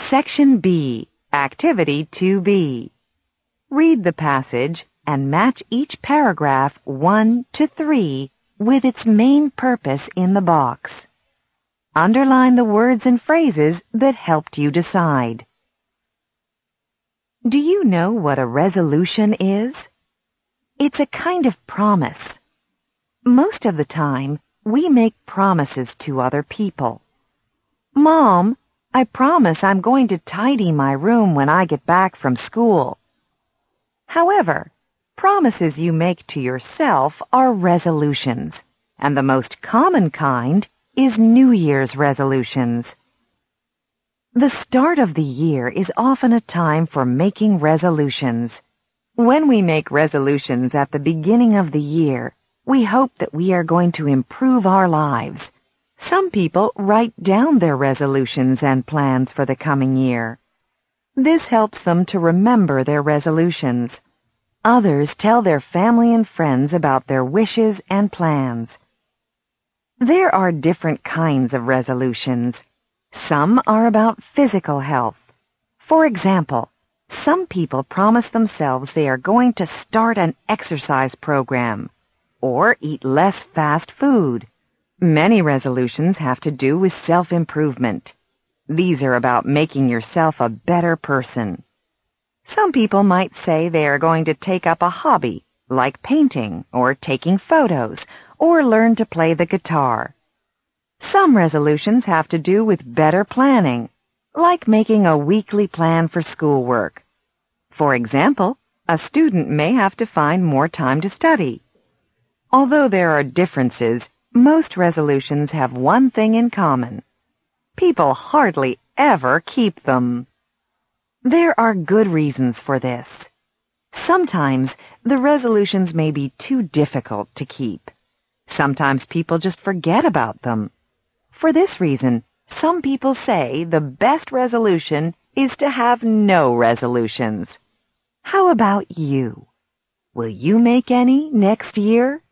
Section B, Activity 2B. Read the passage and match each paragraph 1 to 3 with its main purpose in the box. Underline the words and phrases that helped you decide. Do you know what a resolution is? It's a kind of promise. Most of the time, we make promises to other people. Mom, I promise I'm going to tidy my room when I get back from school. However, promises you make to yourself are resolutions, and the most common kind is New Year's resolutions. The start of the year is often a time for making resolutions. When we make resolutions at the beginning of the year, we hope that we are going to improve our lives. Some people write down their resolutions and plans for the coming year. This helps them to remember their resolutions. Others tell their family and friends about their wishes and plans. There are different kinds of resolutions. Some are about physical health. For example, some people promise themselves they are going to start an exercise program or eat less fast food. Many resolutions have to do with self-improvement. These are about making yourself a better person. Some people might say they are going to take up a hobby, like painting or taking photos, or learn to play the guitar. Some resolutions have to do with better planning, like making a weekly plan for schoolwork. For example, a student may have to find more time to study. Although there are differences, most resolutions have one thing in common. People hardly ever keep them. There are good reasons for this. Sometimes the resolutions may be too difficult to keep. Sometimes people just forget about them. For this reason, some people say the best resolution is to have no resolutions. How about you? Will you make any next year?